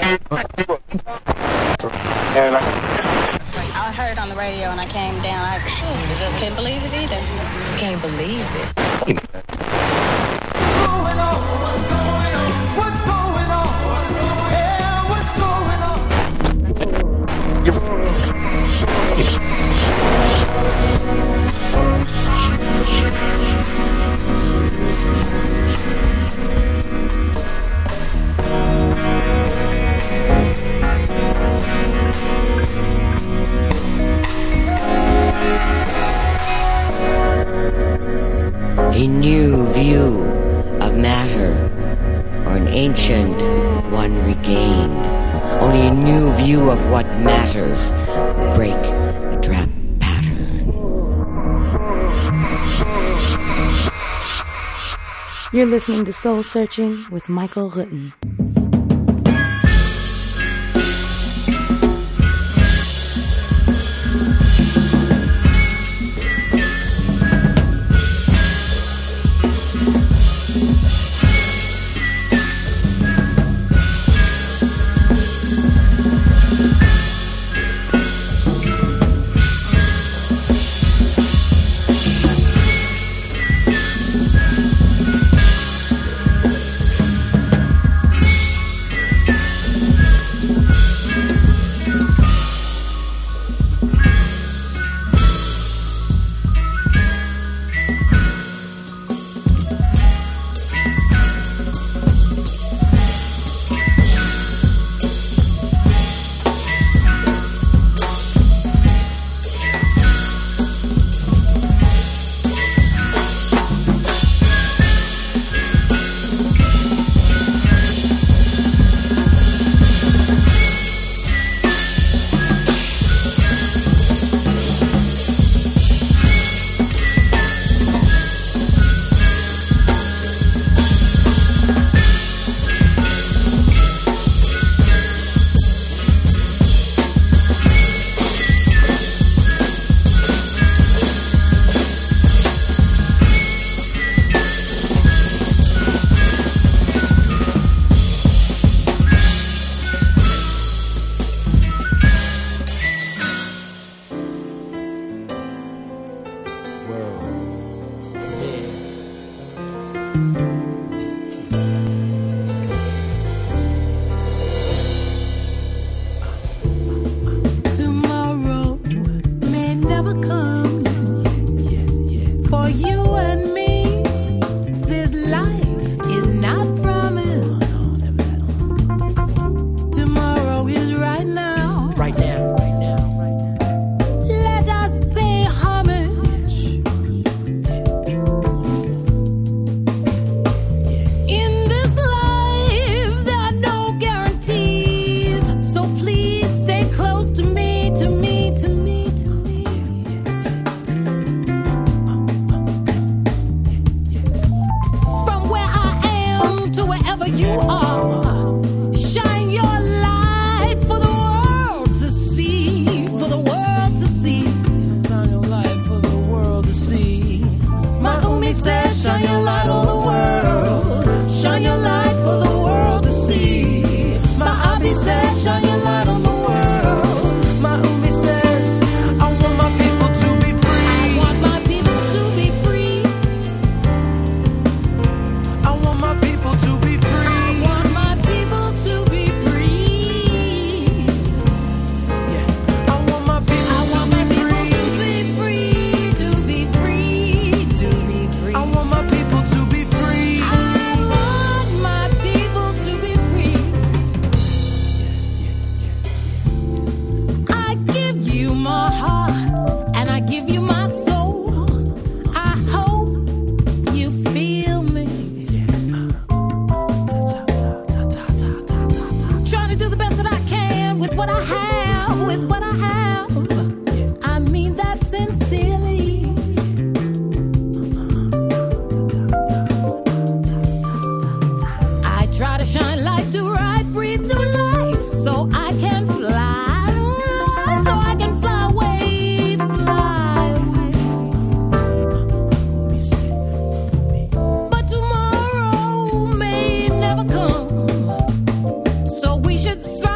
I heard it on the radio and I came down. I couldn't believe it either. Can't believe it. A new view of matter, or an ancient one regained. Only a new view of what matters will break the trap pattern. You're listening to Soul Searching with Michael Rutten. Never come, so we should throw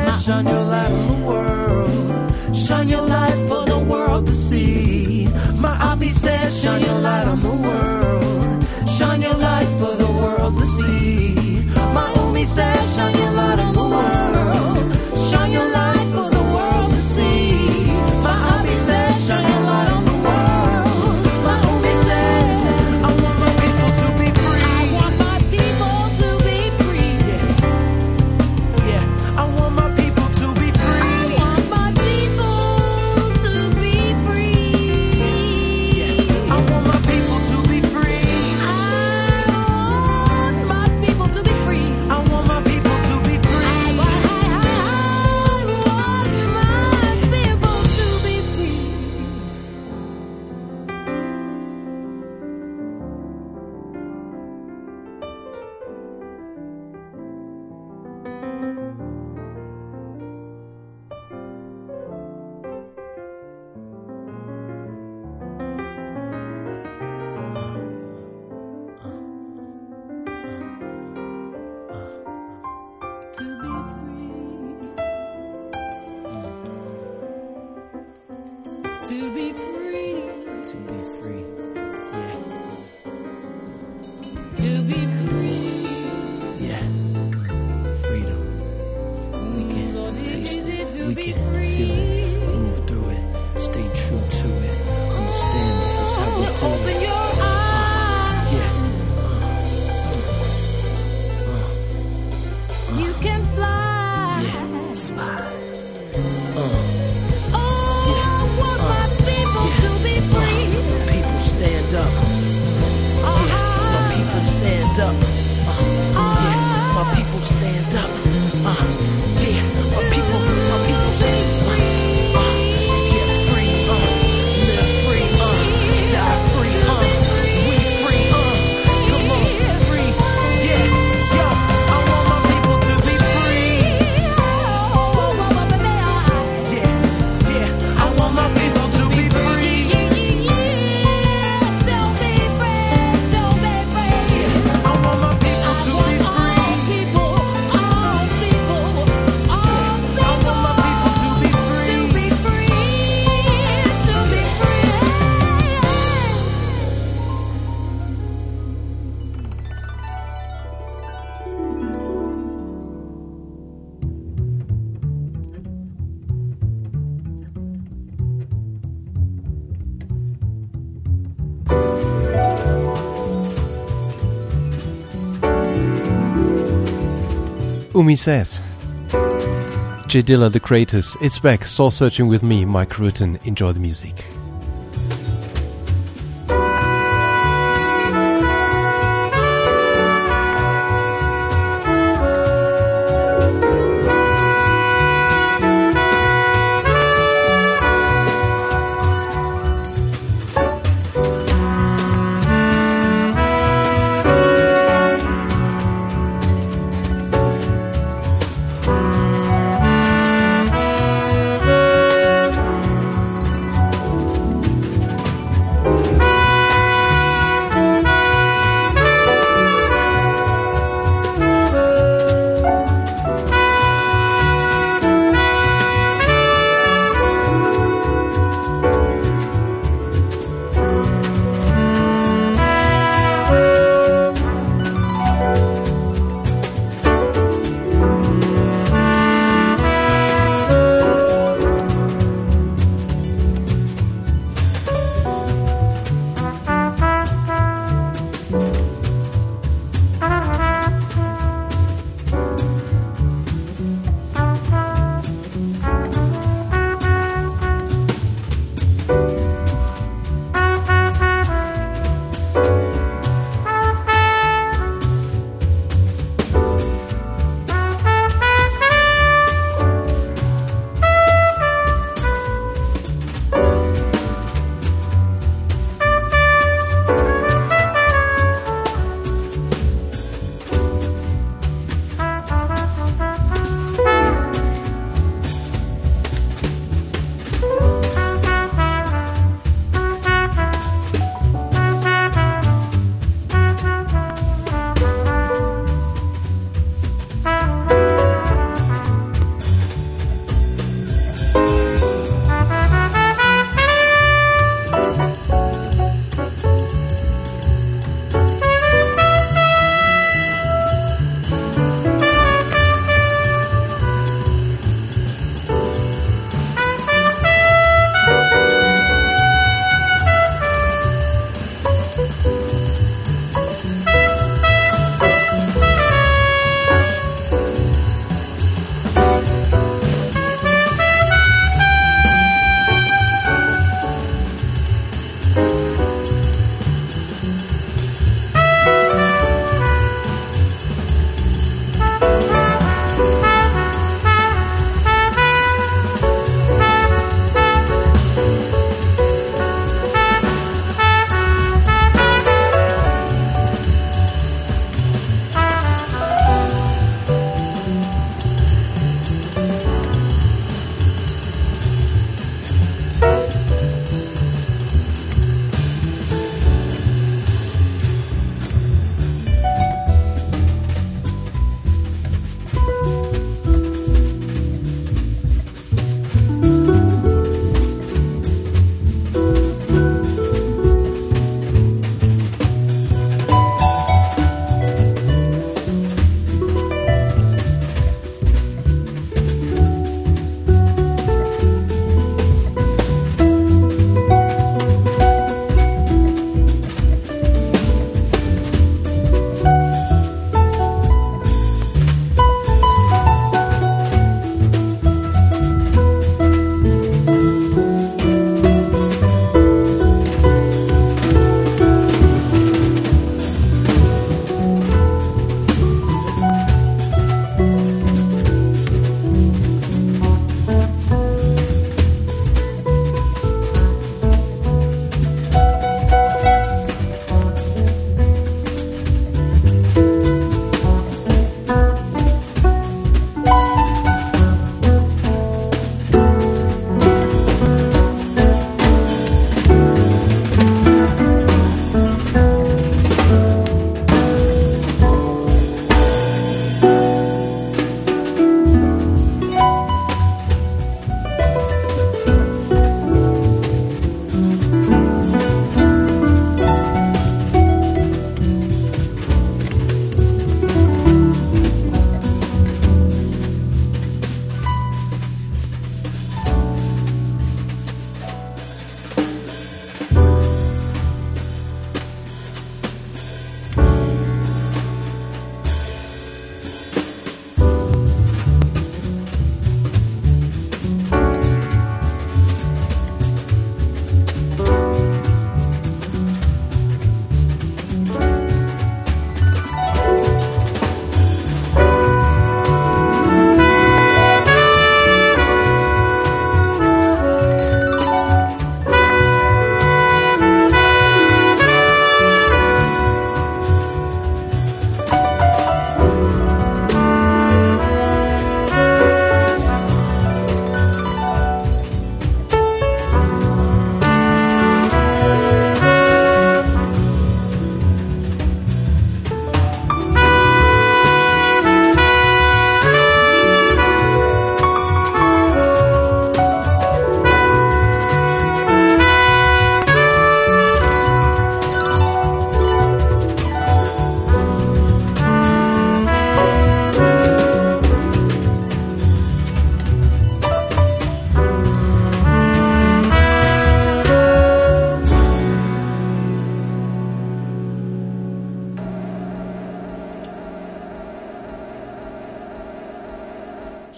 says, shine your light on the world. Shine your light for the world to see. My Abi says, shine your light on the world. Shine your light for the world to see. My Umi says, shine your light on the world. Shine your light for the world to see. My Abi says, shine your light on the world. My Umi says, I want my people to be free. I want my people to be free. Yeah, I want my people to be free. I want my people to be free. Yeah, I want my people to be free. I want my people to be free. I want my people to be free. I want my people to be free. To be free. To be free. Yeah, To be free. yeah. Freedom. We can taste it. We can feel it. Move through it. Stay true to it. Understand this is how we do Open it. your eyes. Yeah. You can fly. Yeah. Fly. Oh, I want my people to be free. People stand up. Yeah. My people stand up. Yeah. My people stand up. Yeah. My people stand up. Get free. Live free. Die free. We free. Come on. Free. Yeah. Yo. I want my people to be free. Yeah. Yeah. I want my people to be free. Don't be afraid. Don't be afraid. Yeah. I want my people to be free. All people, all people, all people. I want my people to be free. To be free. To be free. Umi says. J Dilla, The Creators, it's back, Soul Searching with me, Mike Rutten. Enjoy the music.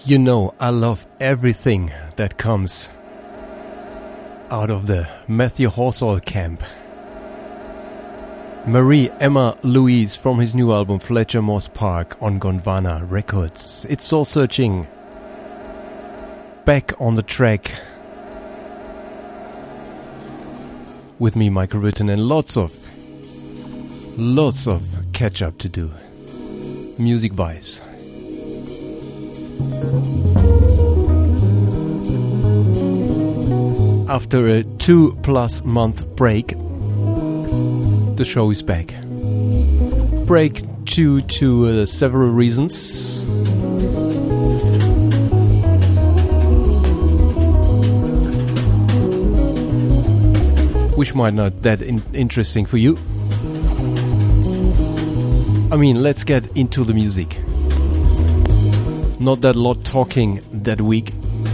You know, I love everything that comes out of the Matthew Horsall camp. Marie Emma Louise from his new album Fletcher Moss Park on Gondwana Records. It's Soul Searching. Back on the track. With me, Michael Rutten, and lots of catch up to do. Music-wise. After a 2+ month break, the show is back. Break due to several reasons. Which might not that interesting for you. I mean, let's get into the music. Not that lot talking that week.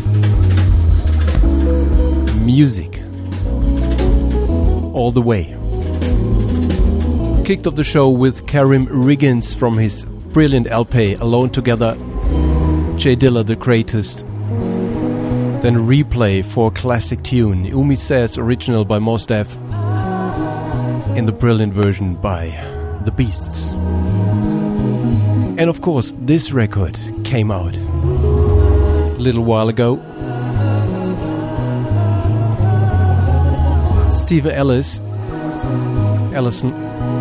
Music. All the way. Kicked off the show with Karim Riggins from his brilliant LP Alone Together. J Dilla the Greatest. Then Replay for classic tune. Umi Says original by Mos Def. In the brilliant version by The Beasts. And of course, this record came out a little while ago. Stephen Ellison,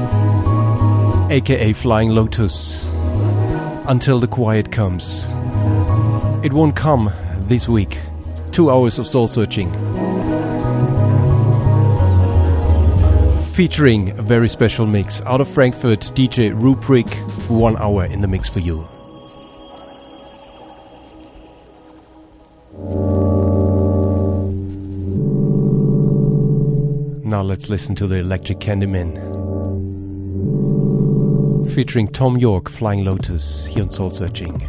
aka Flying Lotus, Until the Quiet Comes. It won't come this week. 2 hours of soul searching. Featuring a very special mix out of Frankfurt, DJ Rubric, 1 hour in the mix for you. Now let's listen to the Electric Candyman. Featuring Tom York, Flying Lotus, here on Soul Searching.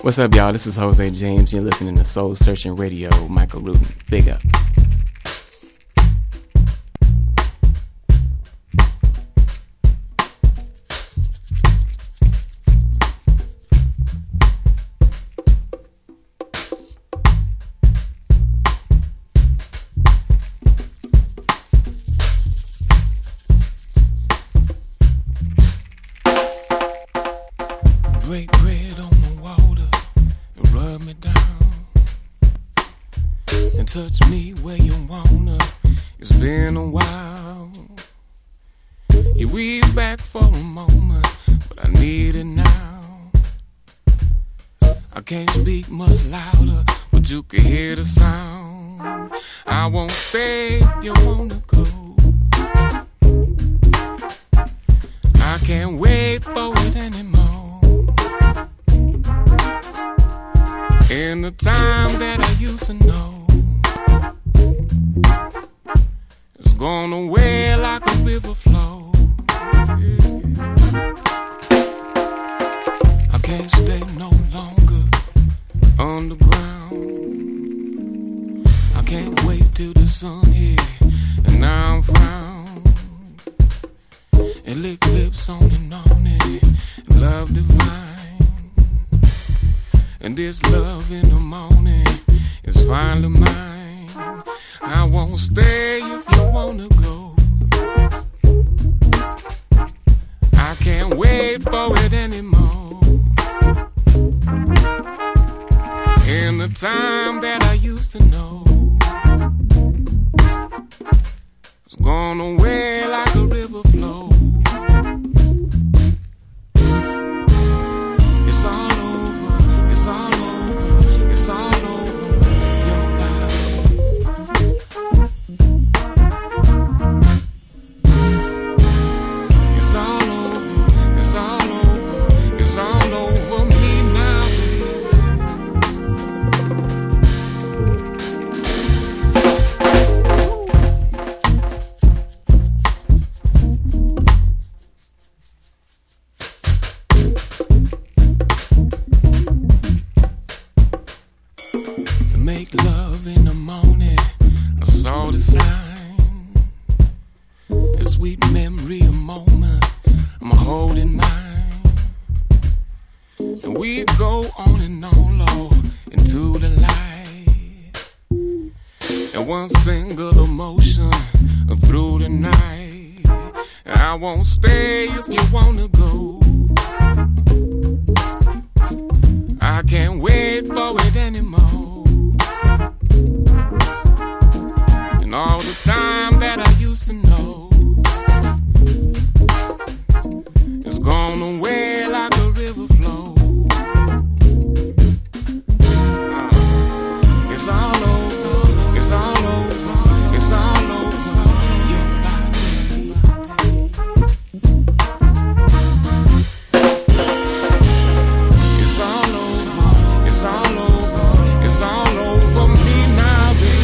What's up, y'all? This is Jose James. You're listening to Soul Searching Radio. Michael Rudin. Big up. Break bread on the water and rub me down and touch me where you wanna. It's been a while. You weave back for a moment, but I need it now. I can't speak much louder, but you can hear the sound. I won't stay if you wanna go. I can't wait for it anymore. In the time that I used to know, it's gone away like a river flow. I can't stay no longer underground. I can't wait till the sun hit and now I'm found and lick lips on it, love divine. And this love in the morning is finally mine. I won't stay if you wanna go. I can't wait for it anymore. In the time that I used to know, it's gone away like a river flow. It's all over. It's all over, it's all over your life. It's all over, it's all over, it's all over me now. Make love in the morning, I saw the sign. A sweet memory, a moment I'm holding mine. And we go on and on, Lord, into the light. And one single emotion through the night. I won't stay if you wanna go. I can't wait for it anymore. And all the time that I used to know is gone away like a river flow. It's all over, it's all over, it's all over your body. It's all over, it's all over, it's all over me now, baby.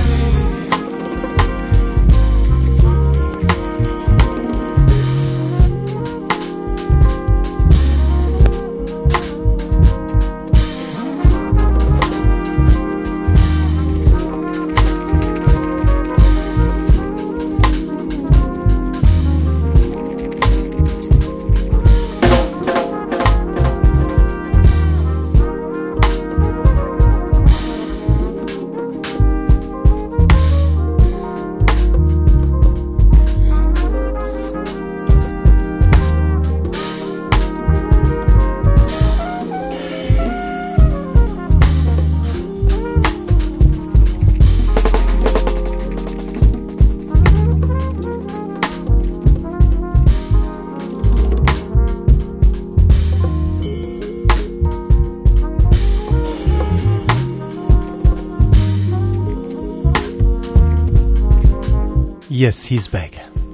Yes, he's back.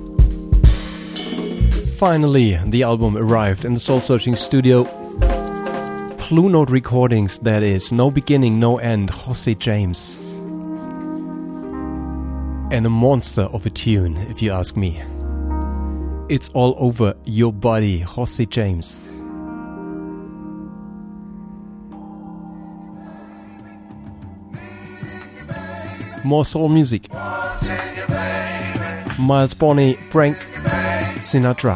Finally, the album arrived in the Soul Searching studio. Blue Note Recordings, that is. No beginning, no end. Jose James. And a monster of a tune, if you ask me. It's all over your body, Jose James. More soul music. Miles Bonney, Frank Sinatra.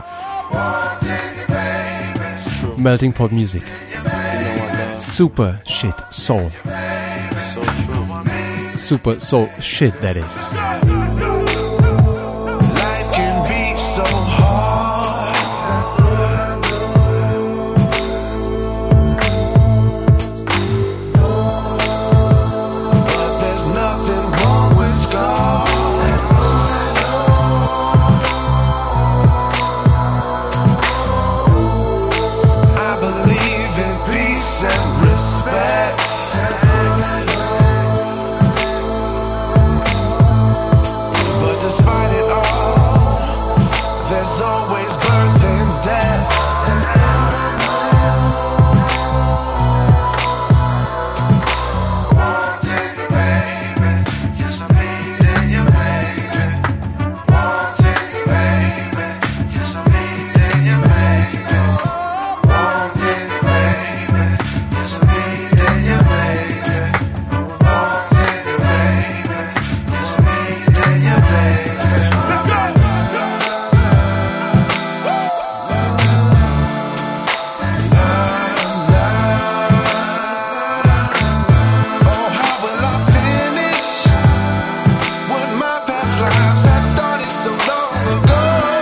Melting pot music. Super shit soul. Super soul shit, that is. Life can be so hard. But there's nothing wrong with scars. I believe in peace and respect. But despite it all, there's always birth and death. Wanting you, baby. Yes, I'm needing you, baby. Wanting you, baby. Yes, I'm needing you, baby. Wanting you, baby. Yes, I'm needing you, baby. Wanting you, baby. Yes, I'm needing you, baby. Let's go! Oh, how will I finish what my past lives have started so long ago?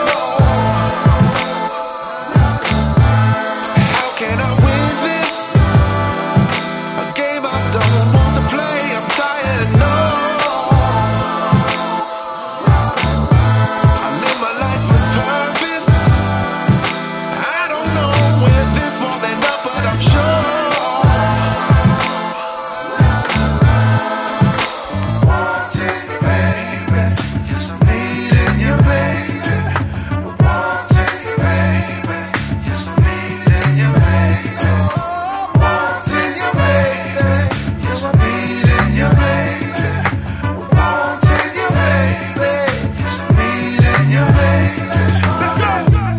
How can I win this? A game I don't want to play. I'm tired, no. I live my life with purpose. I don't know where this won't end up, but I'm sure. Wanting you, baby. Yes, I'm needing you, baby. Wanting you, baby. Yes, I'm needing you, baby. Wanting you, baby. Yes, I'm needing you, baby. Wanting you, baby. Yes, I'm needing you, baby. Let's go!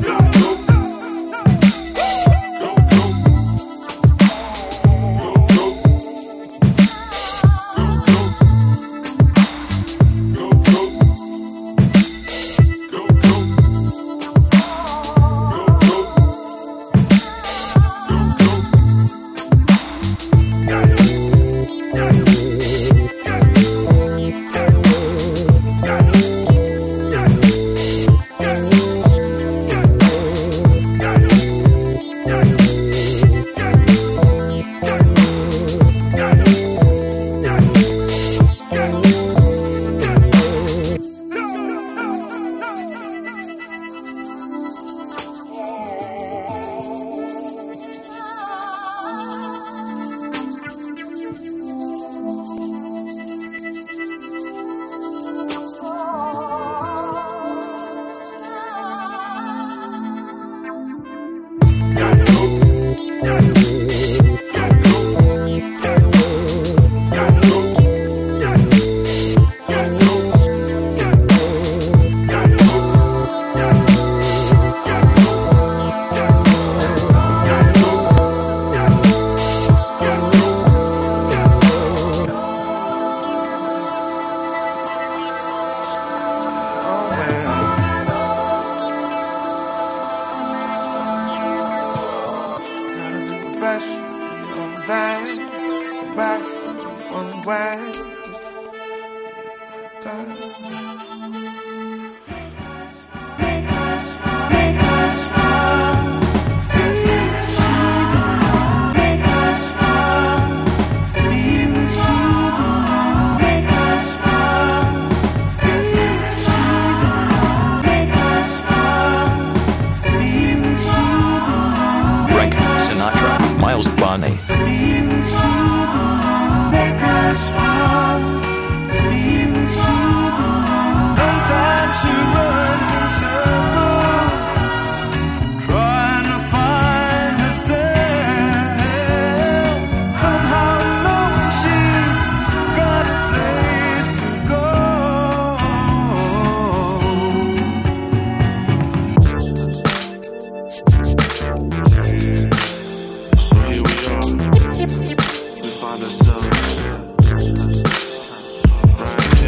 Frank Sinatra, Miles Bonney. Sometimes she runs in circles, trying to find herself. Somehow knowing she's got a place to go. So here we are. We find ourselves right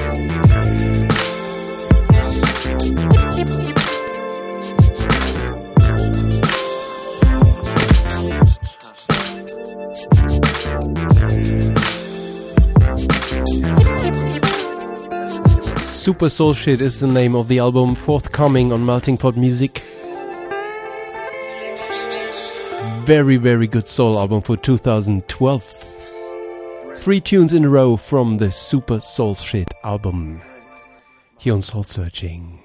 Super Soul Shit is the name of the album, forthcoming on Melting Pot Music. Very, very good soul album for 2012. 3 tunes in a row from the Super Soul Shit album. Here on Soul Searching.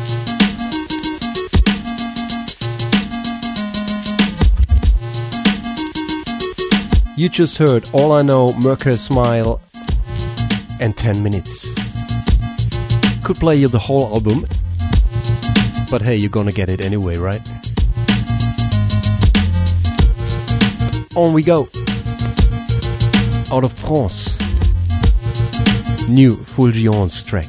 You just heard All I Know, Merker Smile, and 10 Minutes. Could play you the whole album, but hey, you're gonna get it anyway, right? On we go. Out of France. New Fulgence track.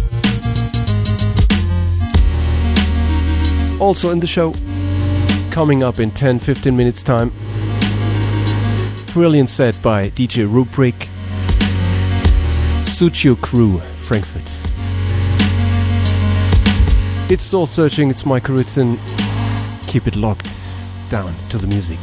Also in the show, coming up in 10-15 minutes time, brilliant set by DJ Rubric, Sucio Crew, Frankfurt. It's Soul Searching, it's Michael Ritson. Keep it locked down to the music.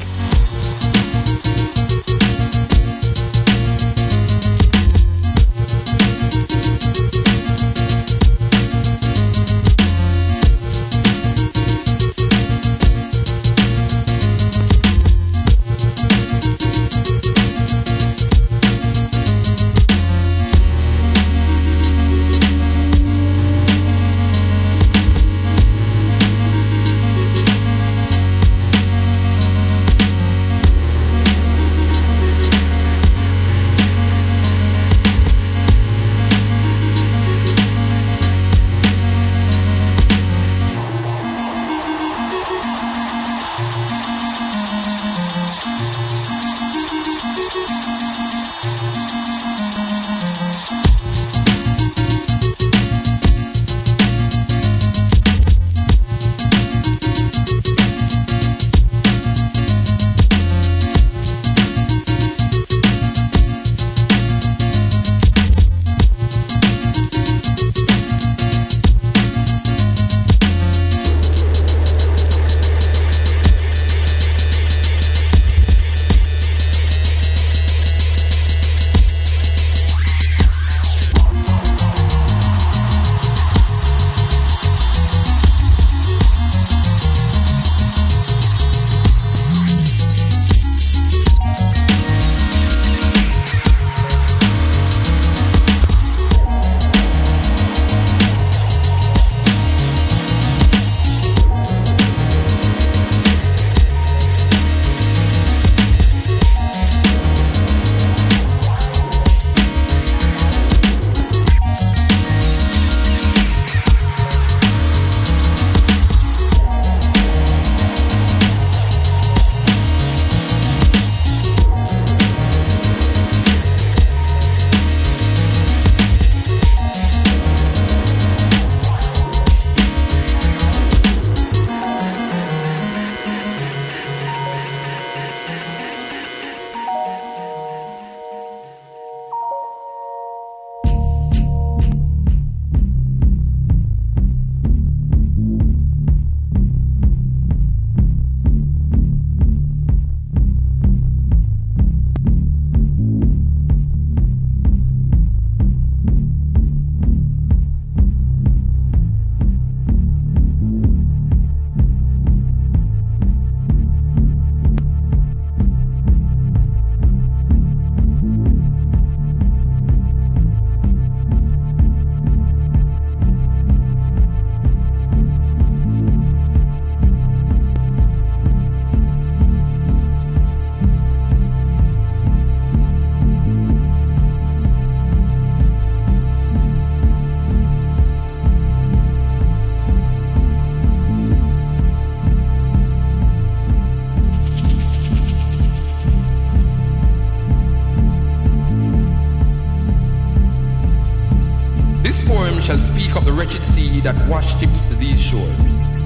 shall speak of the wretched sea that washed ships to these shores,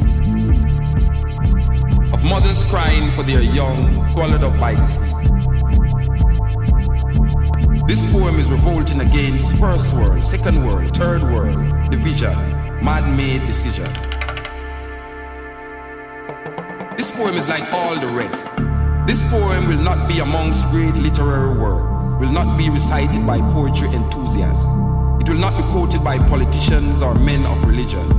of mothers crying for their young swallowed up by the sea. This poem is revolting against first world, second world, third world, division, man-made decision. This poem is like all the rest. This poem will not be amongst great literary works, will not be recited by poetry enthusiasts. It will not be quoted by politicians or men of religions.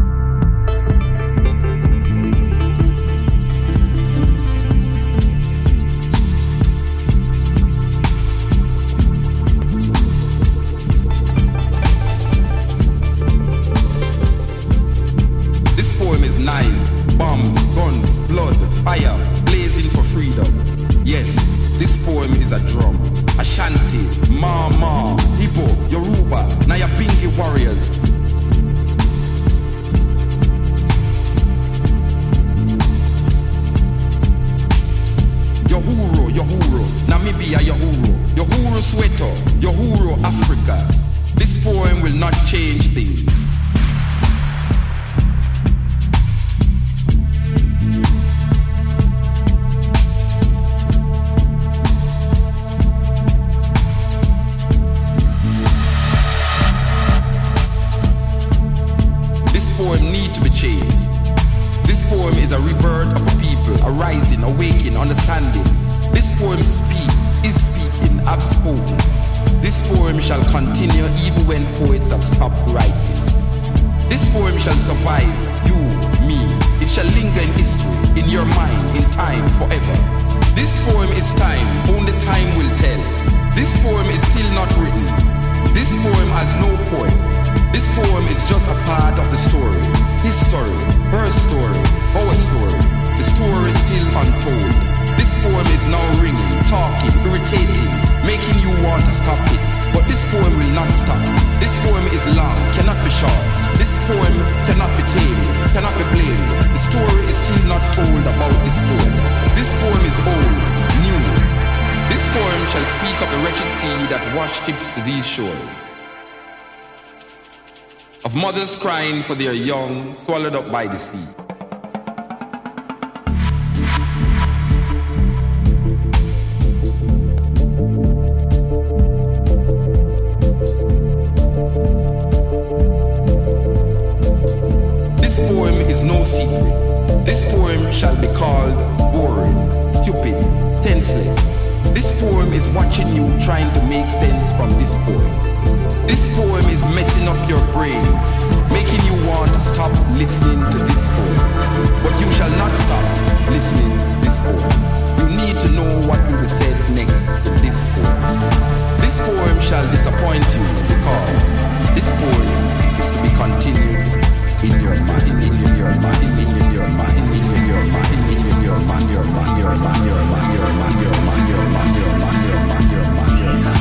This poem is knives, bombs, guns, blood, fire, blazing for freedom. Yes, this poem is a drum. Ashanti, Mama, Igbo, Yoruba, Nyabingi warriors. Yohuro, Namibia, Yohuro Soweto, Yohuro Africa. This poem will not change things. Is a rebirth of a people, a rising, awakening, understanding. This poem is speaking, I've spoken. This poem shall continue even when poets have stopped writing. This poem shall survive, you, me. It shall linger in history, in your mind, in time, forever. This poem is time, only time will tell. This poem is still not written. This poem has no poet. This poem is just a part of the story. His story, her story, our story. The story is still untold. This poem is now ringing, talking, irritating, making you want to stop it. But this poem will not stop. This poem is long, cannot be short. This poem cannot be tamed, cannot be blamed. The story is still not told about this poem. This poem is old, new. This poem shall speak of the wretched sea that washed ships to these shores. Of mothers crying for their young, swallowed up by the sea. This poem is no secret. This poem shall be called boring, stupid, senseless. This poem is watching you trying to make sense from this poem. This poem is messing up your brains, making you want to stop listening to this poem. But you shall not stop listening to this poem. You need to know what will be said next in this poem. This poem shall disappoint you because this poem is to be continued in your mind, in your mind, in your mind, in your mind, in your mind, your mind, your mind, your mind, your mind, your mind, your mind, your mind, your mind, your mind, your mind.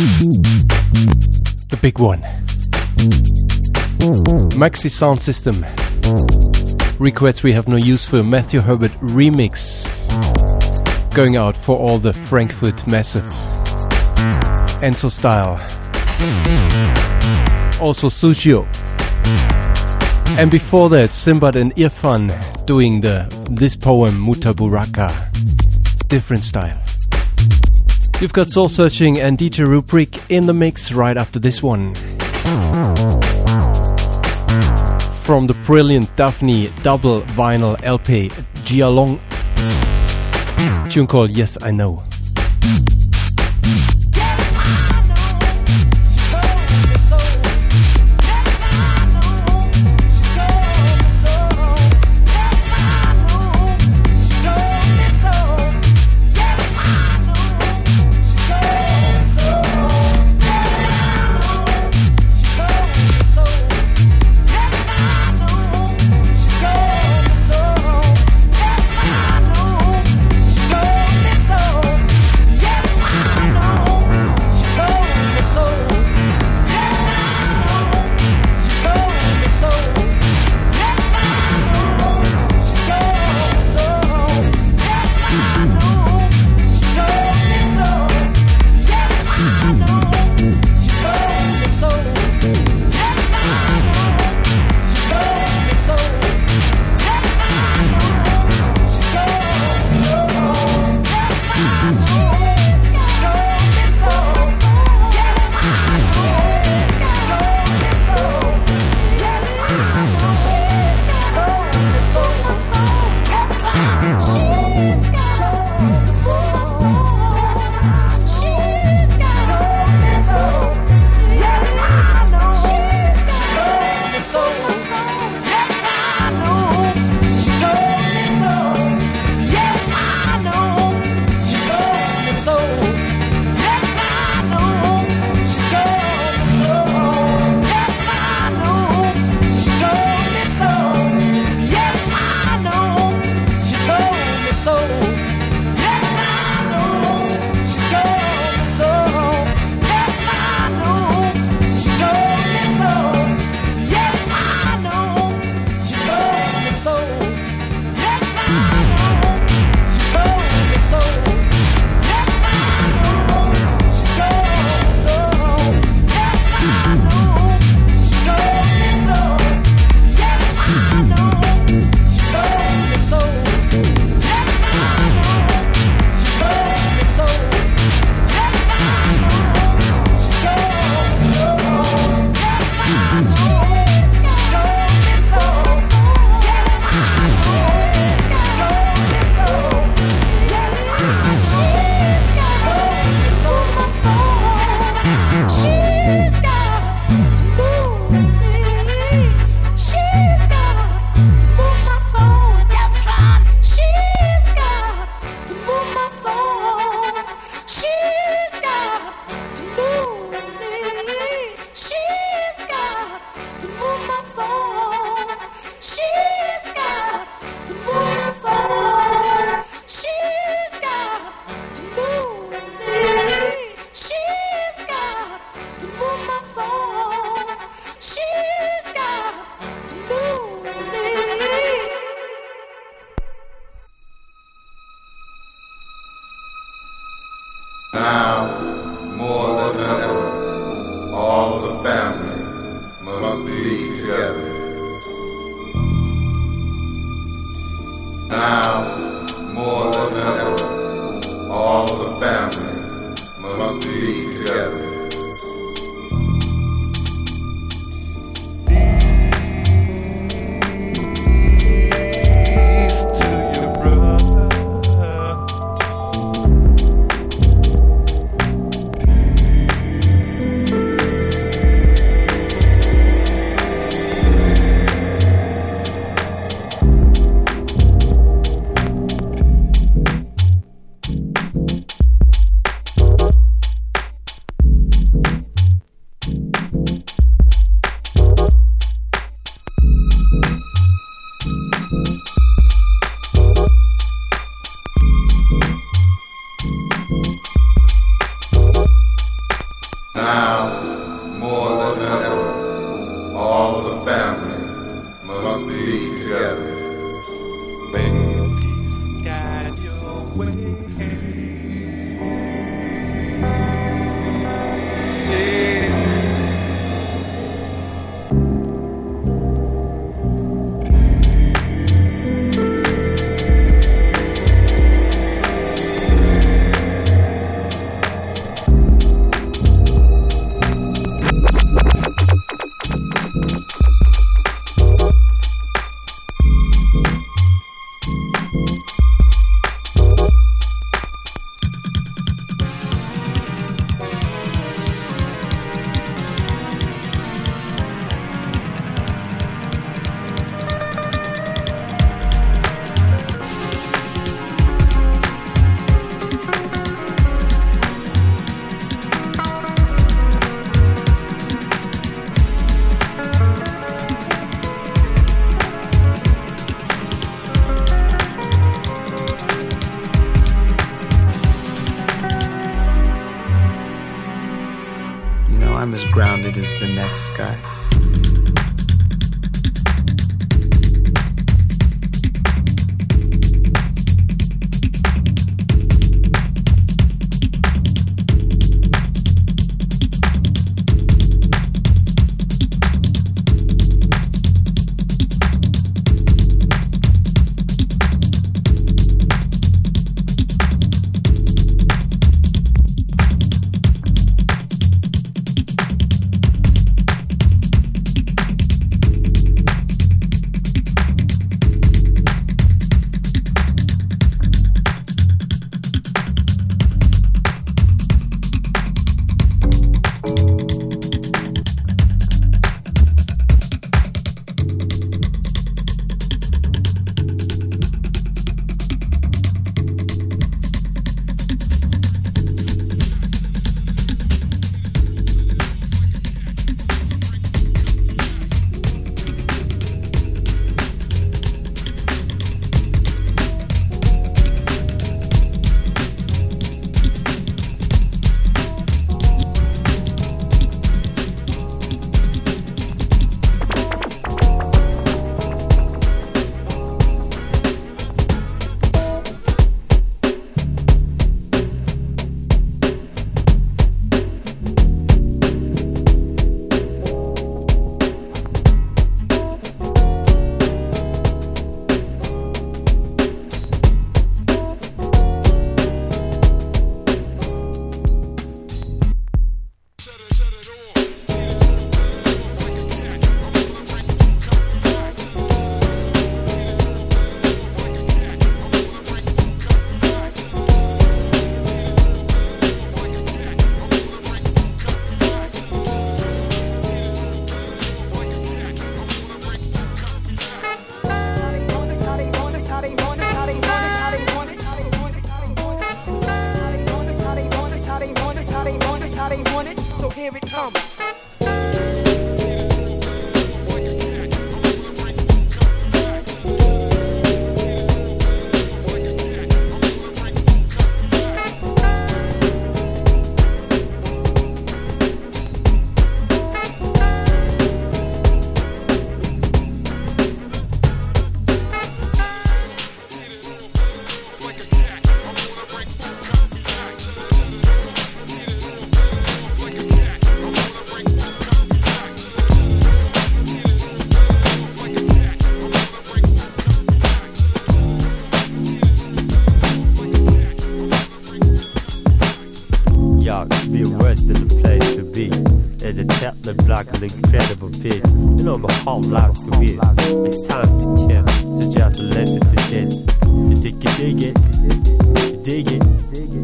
The big one. Maxi Sound System. Requests We Have No Use For, Matthew Herbert remix. Going out for all the Frankfurt Massive. Enzo Style. Also Sujio. And before that, Simbad and Irfan doing this poem, Mutaburaka. Different style. You've got Soul Searching and DJ Rubrik in the mix right after this one. From the brilliant Daphne double vinyl LP, Gia Long. Tune called Yes I Know. Now, more than ever, all of the family must be together. May peace guide your way. I'm as grounded as the next guy. Incredible beat, you know my whole life's too weird. It's time to chill, so just listen to this. You dig it, you dig it.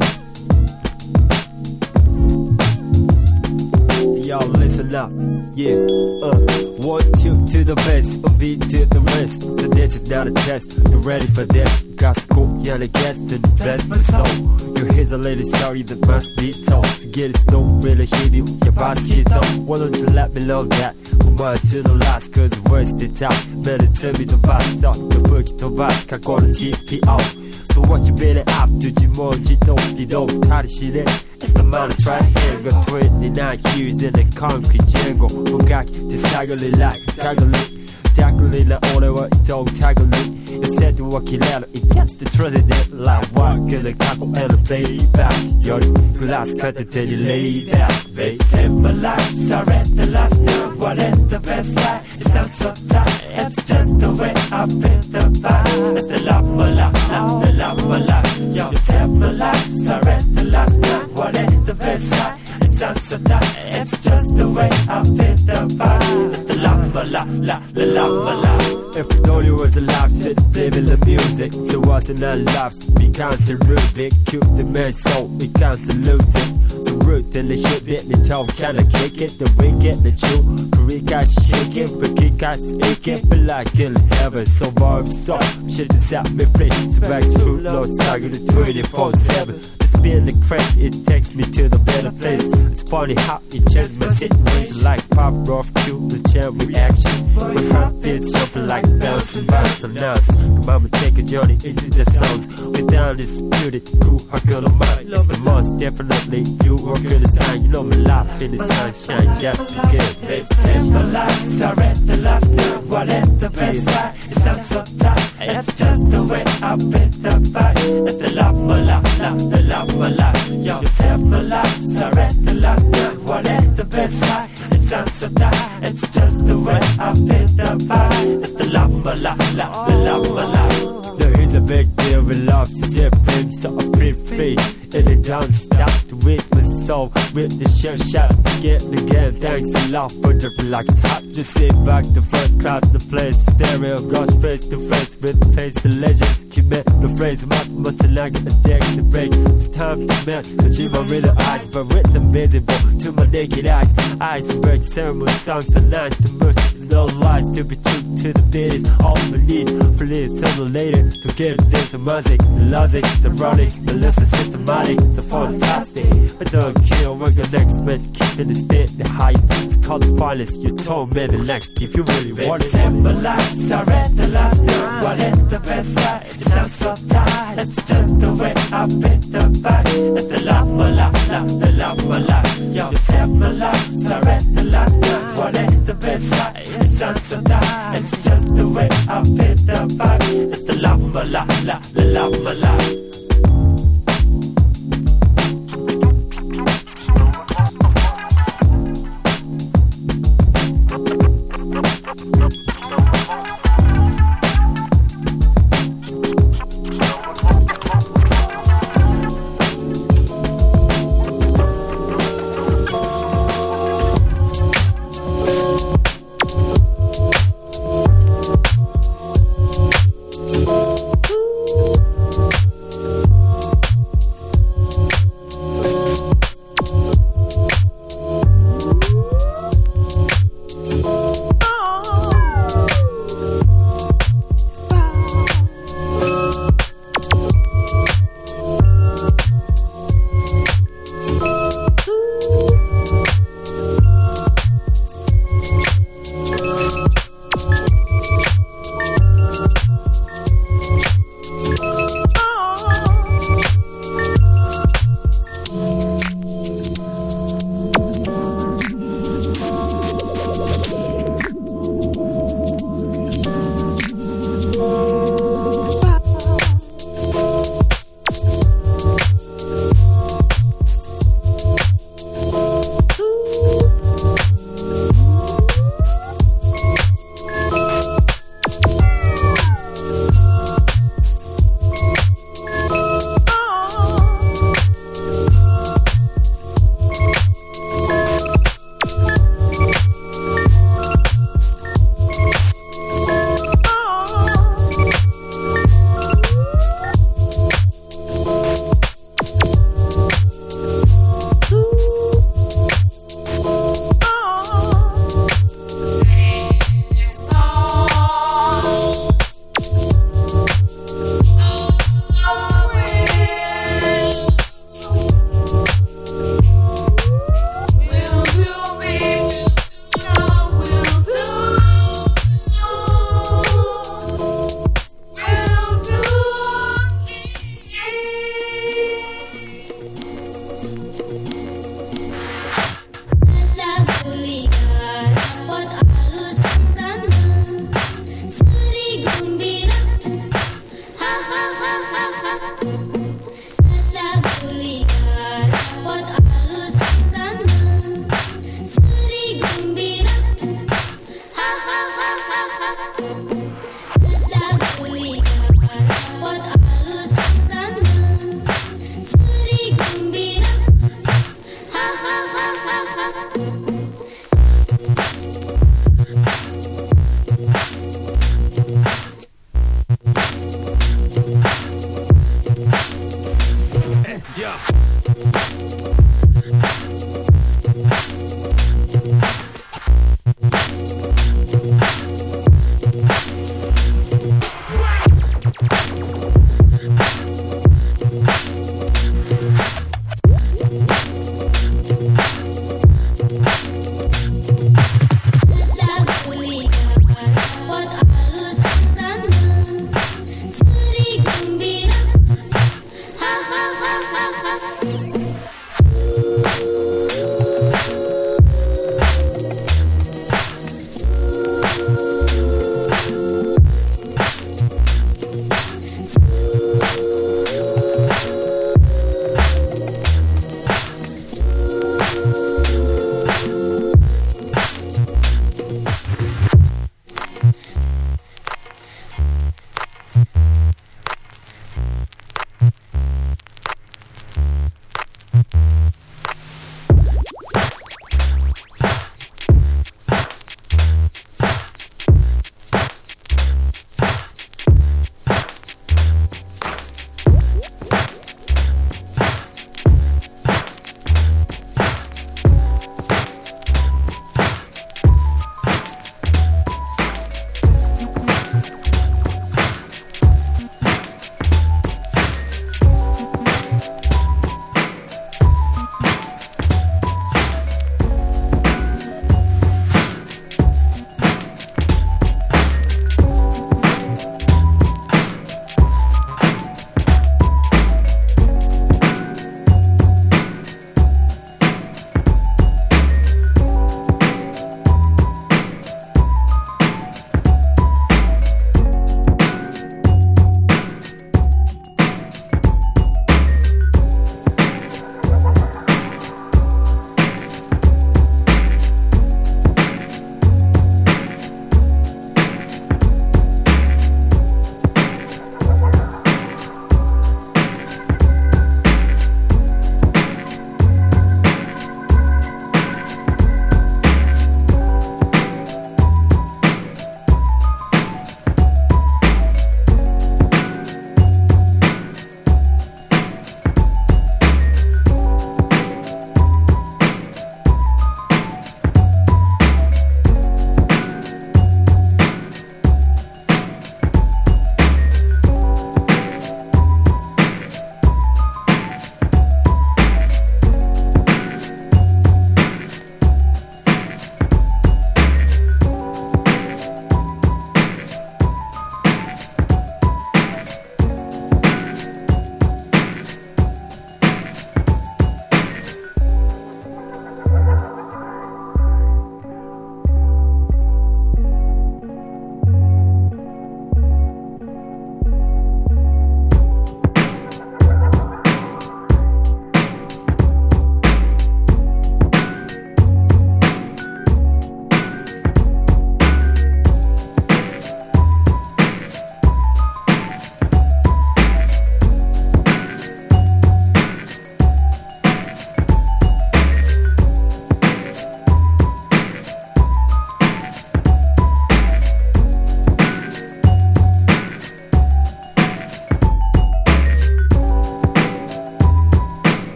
Y'all listen up, yeah. 1, 2 to the best, a beat to the rest. So this is not a test, you ready for this? Got school, yeah, I guess to the best my soul. You here's a little story that must be told. So get it, don't really hit you, your boss hit up. Why don't you let me know that? I'm on to the last, cause the worst is out. Better tell me the boss up, the fuck it the boss, can't go to GPO. So what you better after, 自問自答、理論、たりしれ just a man triangle 29 years in the concrete jungle もがき手探り like タグリタグリな俺は人をタグリ寄せては切れる It's just a tragedy like walk in the 過去への playback よりグラス片手に lay back Babe save my life surrender last night what in the best side It sounds so tight It's just the way I feel the vibe It's the love of my life the love of my life Yo save my life surrender last night what in the best side It sounds so tight It's just the way I feel the vibe It's the love of my life the love of my life If we know you was alive sit living the music So what's in our lives we can't see Rubik Keep the man so we can't lose it So root in the shit bit the toe kinda kick it The wicked the chew Korea guys shaking but kick guys aching Feel like in heaven so far so Shit is out me free So back through no saga to 24/7 Spin the craze, it takes me to the better place It's funny how it changed my situation Like pop rough cue, the chain reaction My heart is jumping like bouncing bouncing us Come on, take a journey into the sounds Without disputed, cool, how good am I? It's the most definitely, you are good as I You know my life in the sunshine, just begin Babe, save my life, surrender last night What at the best side, it sounds so tight It's just the way I feel the vibe It's the love of my life, the love of my life Yo, save my life, surrender last night What at the best side, it sounds so tight It's just the way I feel the vibe It's the love of my life, the love of my life No, here's a big deal with love, shit, babe, so I feel free And it don't stop to with my soul With the shell shot, get the game Thanks a lot for the relax hot Just sit back, the first class, the place Stereo, goes face to face with face the legends Commit the phrase, but tonight get addicted to break It's time to melt, the dream of real eyes But with them visible to my naked eyes Eyes break, ceremony songs are nice to merge There's no lies to be true to the beat is all we need For this sooner later to get this music The logic, the ironic, the lesson systematic The fantastic, but don't kill we're the next man keeping the state the highest It's called the finest, you told me the next If you really want it Save my life, surrender last night What at the best side, it sounds so tight It's just the way I feel the vibe It's the love of my life, the love of my life Yo, save my life, surrender last night What at the best side, it sounds so tight It's just the way I feel the vibe It's the love of my life, the love of my life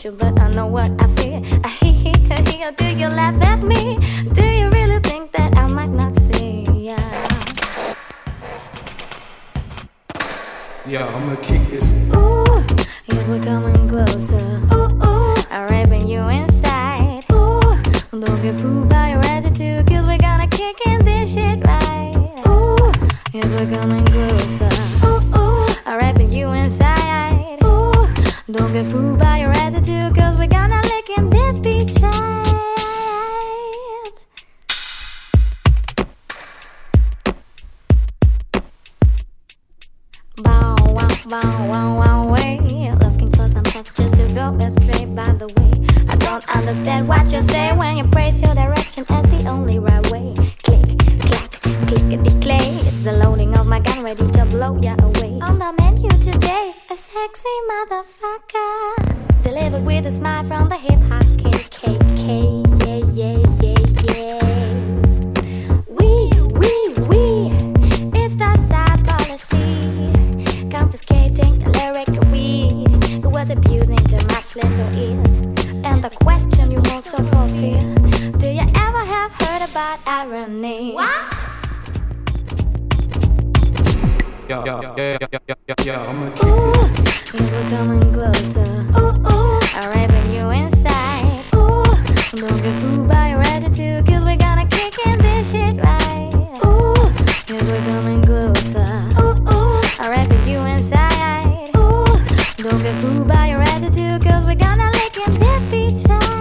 you, but I know what I feel. Or do you laugh at me? Do you really think that I might not see? Yeah, I'ma kick this. Ooh, yes, we're coming closer. Ooh, I'm raping you inside. Ooh, don't get fooled by your attitude, cause we're gonna kick in this shit right. Ooh, yes, we're coming closer. Ooh, I'm raping you inside. Ooh, don't get fooled by your attitude, cause we're gonna lick in this beach side. Bow, wow, bow, wow, wow, way. Looking for some touch just to go astray. By the way, I don't understand what you say when you praise your direction as the only right way. Click, clack, clickety clay. It's the loading of my gun ready to blow ya away. On the menu today, a sexy motherfucker, delivered with a smile from the hip hop KKK. Yeah, yeah, yeah, yeah. We, it's the style policy. Confiscating the lyric weed. It was abusing too much little ears. And the question you most of all fear, do you ever have heard about irony? What? Yeah, I'ma keep it. Things were coming closer. Ooh, I'm raping you inside. Ooh, don't get fooled by your attitude, cause we're gonna kick in this shit right. Ooh, yes, we're coming closer. Ooh, I'm raping you inside. Ooh, don't get fooled by your attitude, cause we're gonna lick in this beach side.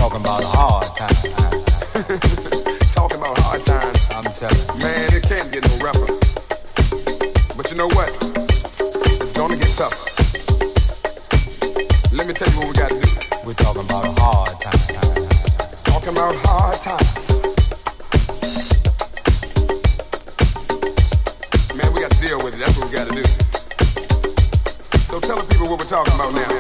talking about hard times. Talking about hard times. I'm telling you. Man, it can't get no rougher. But you know what? It's gonna get tougher. Let me tell you what we gotta do. We're talking about hard times. Talking about hard times. Man, we gotta deal with it. That's what we gotta do. So tell the people what we're talking about now.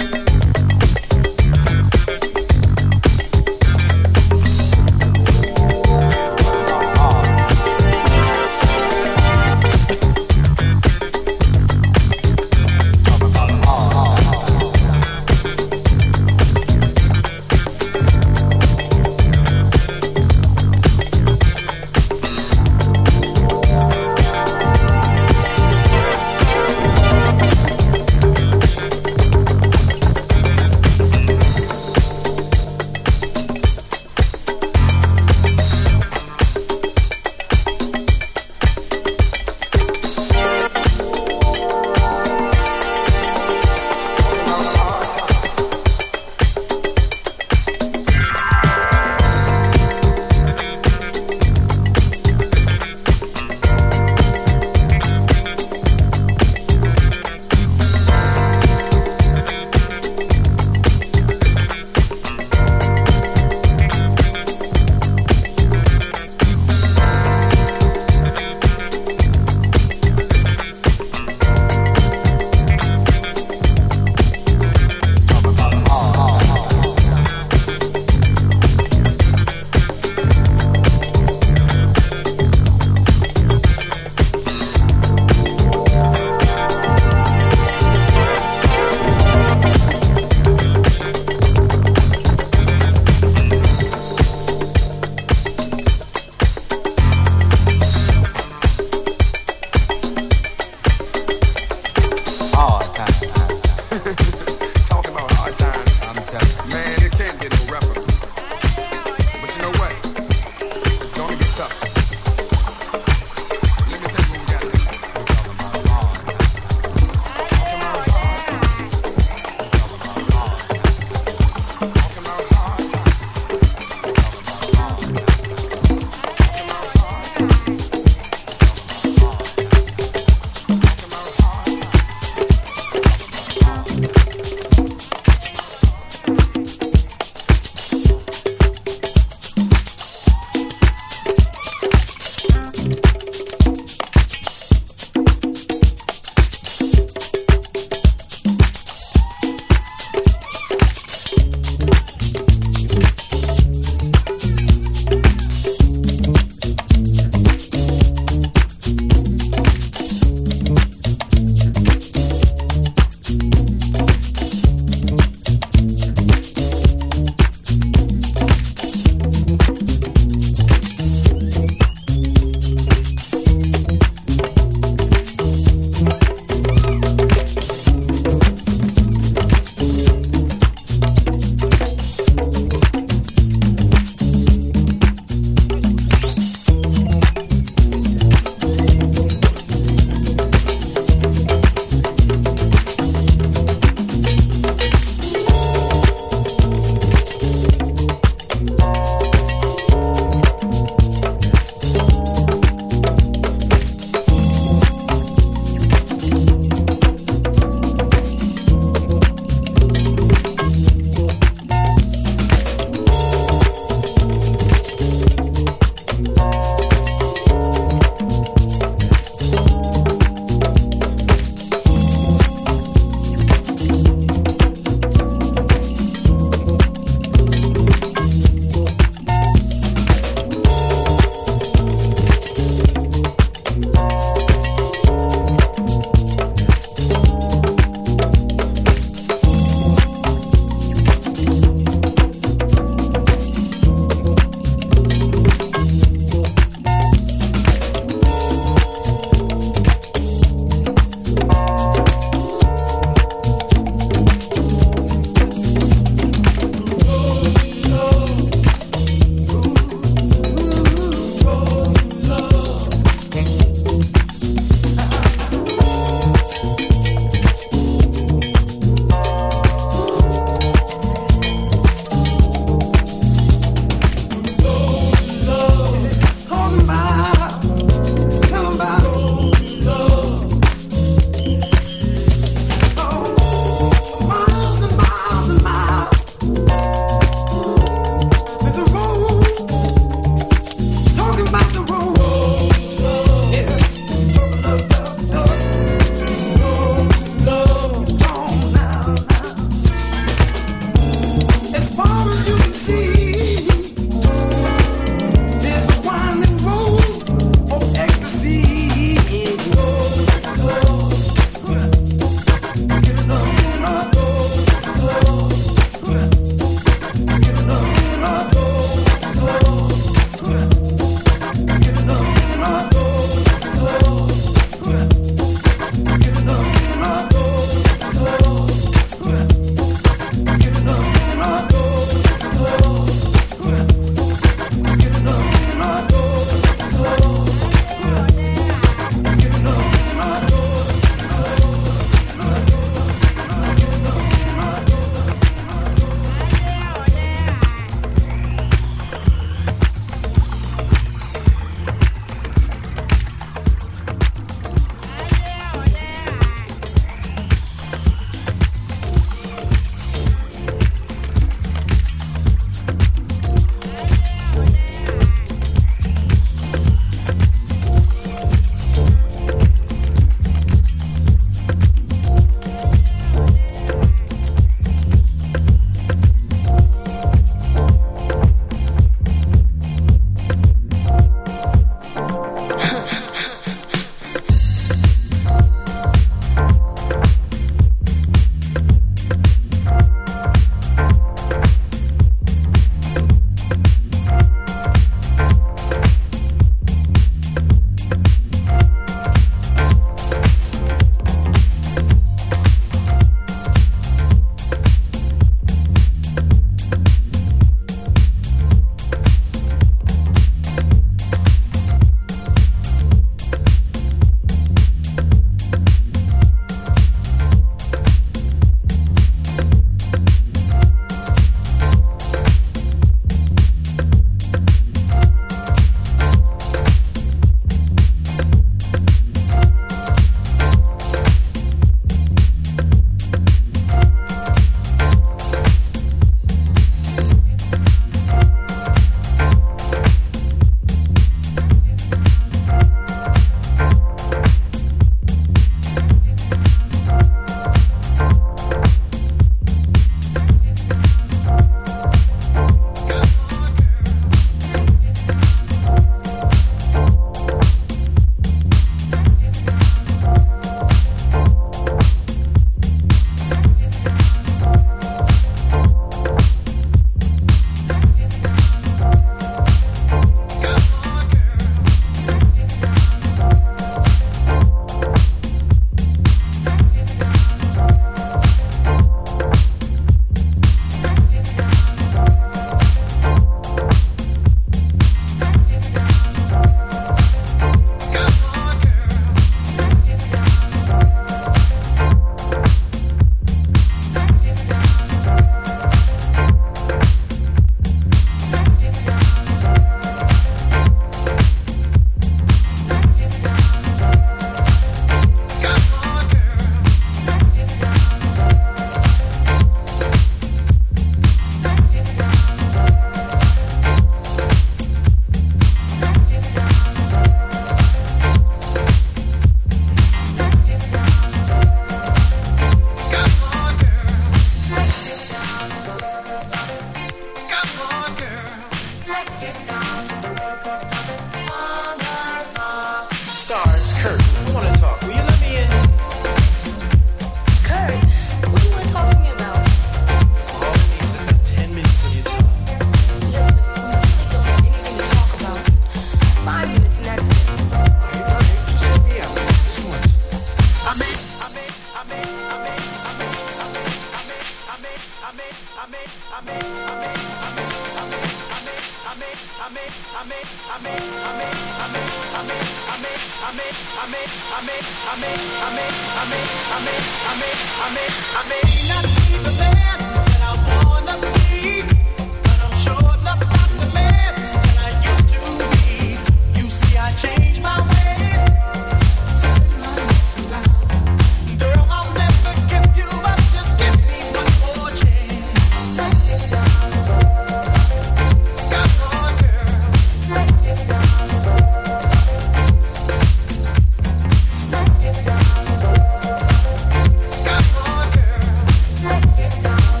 Let's get down.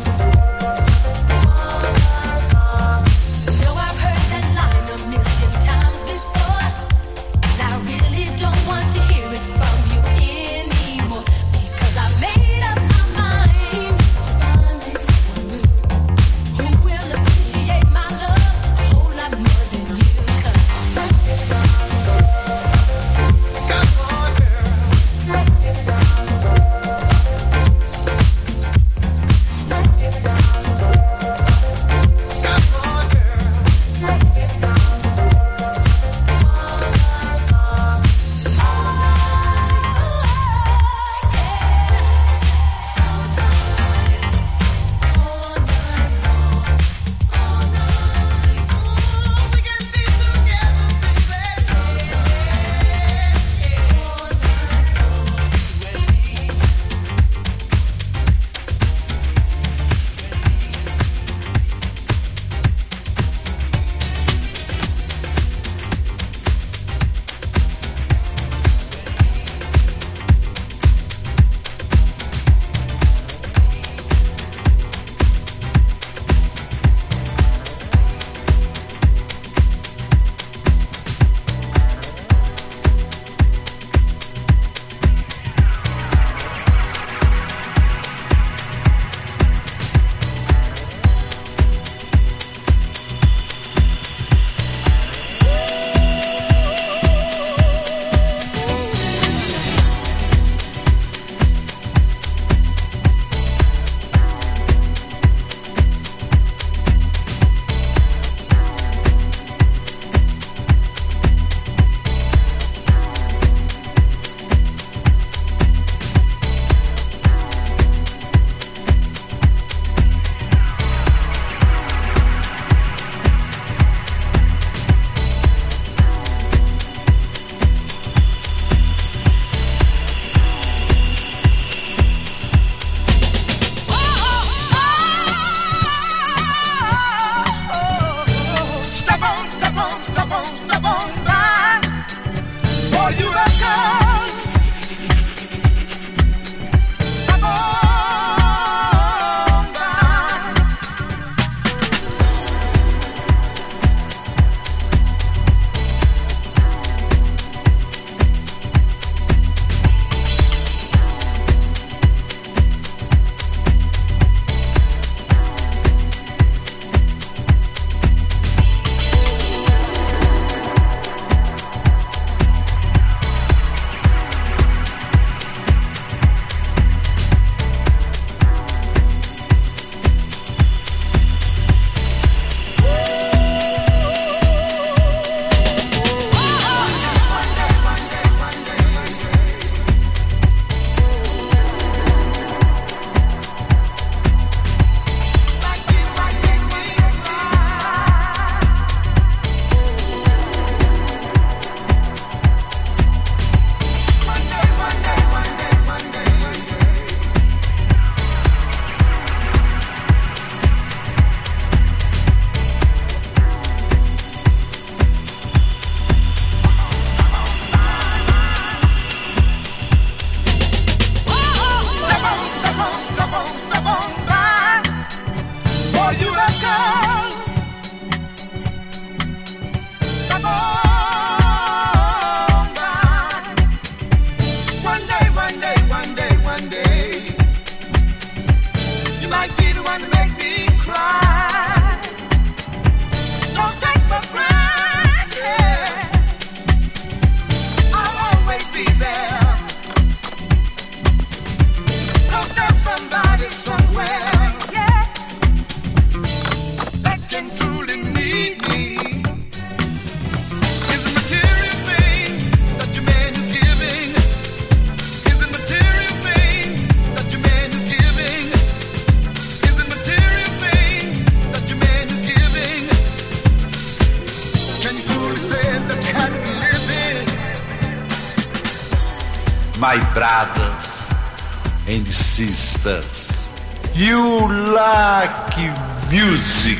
my brothers and sisters. You like music.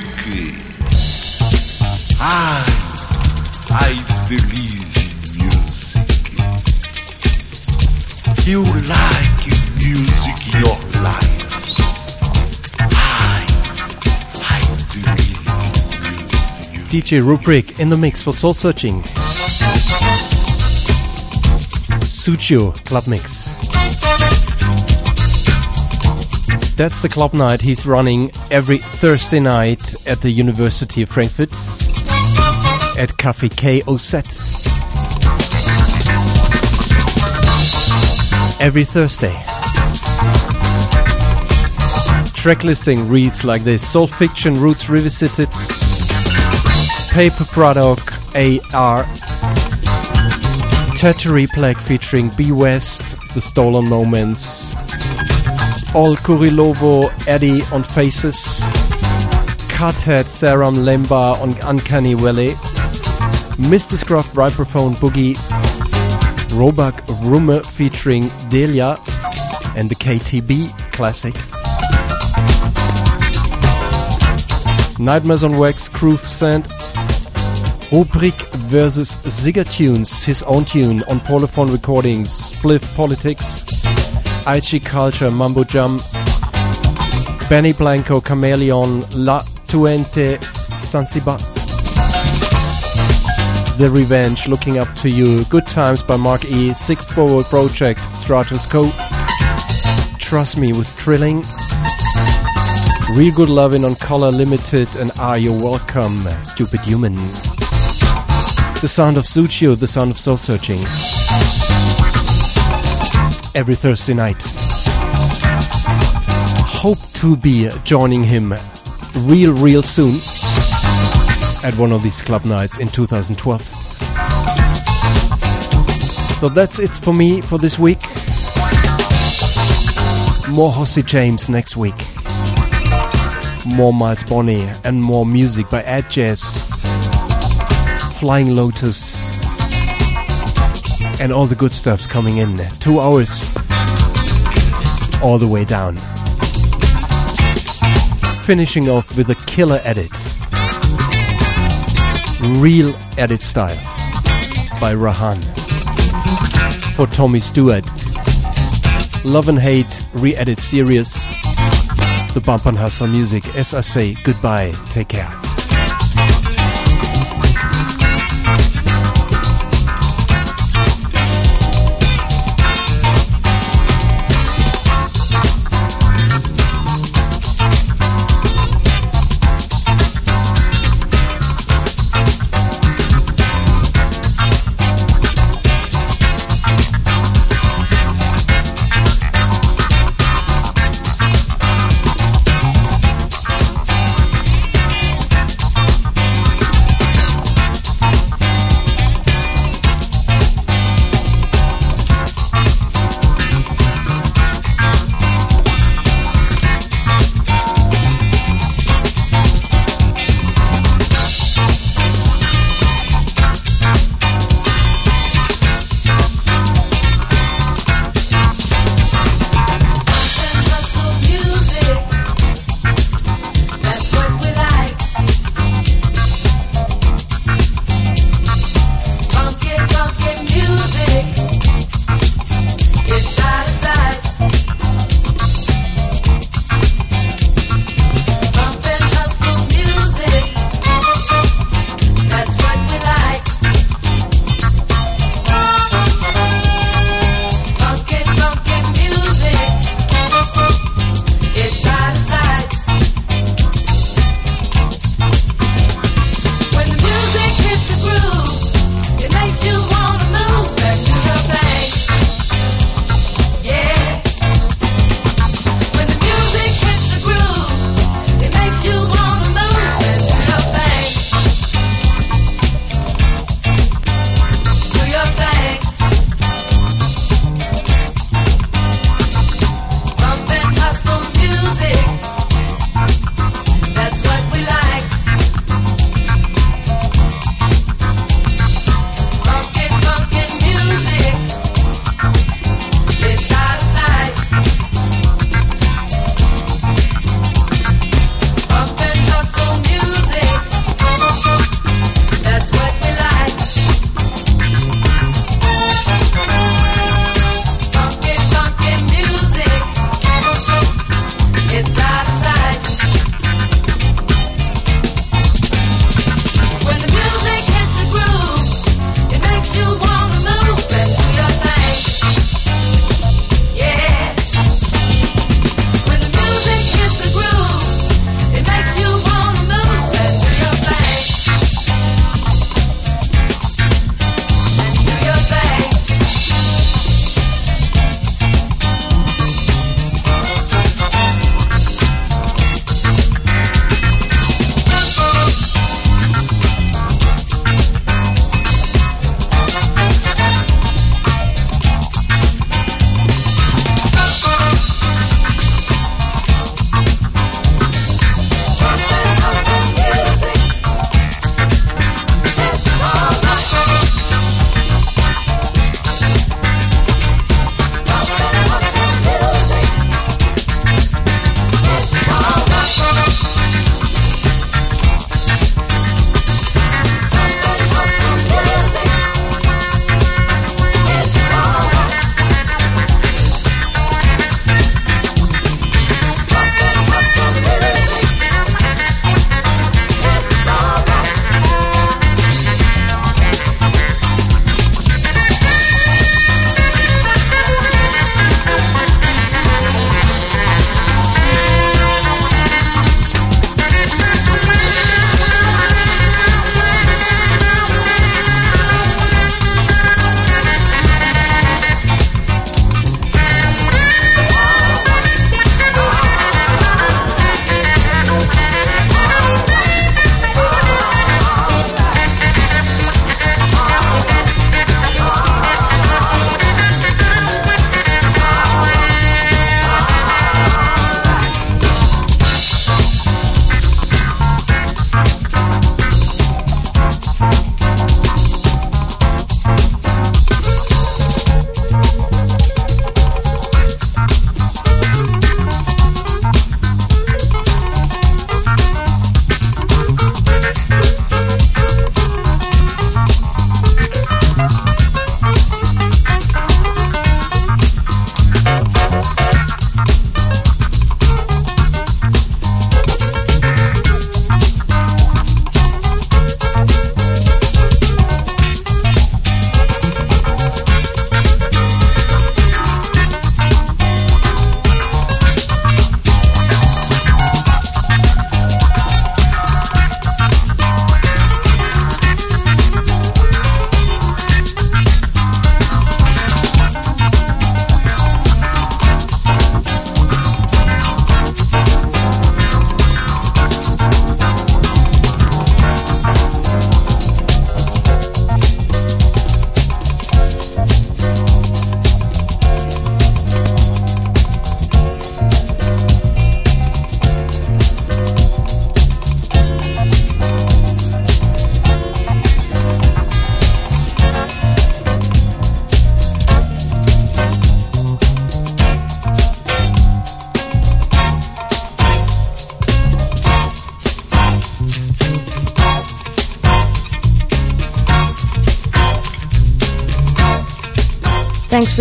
I believe in music. You like music in your lives. I believe in music. DJ Rubric in the mix for Soul Searching. Sucho Club Mix. That's the club night he's running every Thursday night at the University of Frankfurt at Café KOZ. Every Thursday. Track listing reads like this: Soul Fiction, Roots Revisited, Paper Product, AR, Tattery Plague featuring B West, The Stolen Moments, All Kurilovo, Eddie on Faces, Cuthead, Saram Lemba on Uncanny Valley, Mr. Scruff, Vibraphone Boogie, Robak Rumme featuring Delia, and the KTB classic. Nightmares on Wax, Groove Sand, Rubrik versus Zigger Tunes, his own tune on Polyphone Recordings, Spliff Politics, IG Culture, Mambo Jam, Benny Blanco, Chameleon, La Tuente, Zanzibar, The Revenge, Looking Up to You, Good Times by Mark E, Sixth Forward Project, Stratus Co, Trust Me with Trilling, Real Good Lovin' on Color Limited, and Are You Welcome, Stupid Human. The sound of Sucho, the sound of Soul Searching. Every Thursday night. Hope to be joining him real soon at one of these club nights in 2012. So that's it for me for this week. More Hossie James next week. More Miles Bonney and more music by Ed Jazz, Flying Lotus, and all the good stuff's coming in. 2 hours all the way down. Finishing off with a killer edit. Real edit style by Rahan for Tommy Stewart. Love and Hate re-edit series. The Bump and Hustle music. As I say goodbye, take care.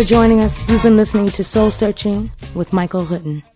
for joining us. You've been listening to Soul Searching with Michael Rutten.